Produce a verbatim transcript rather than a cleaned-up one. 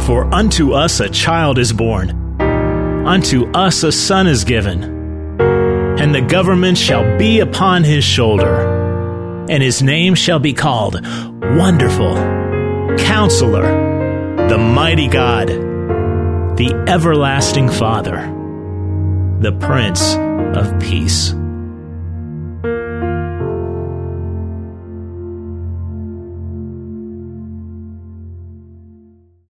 For unto us a child is born, unto us a son is given, and the government shall be upon his shoulder, and his name shall be called Wonderful, Counselor, the Mighty God, the Everlasting Father, the Prince of Peace.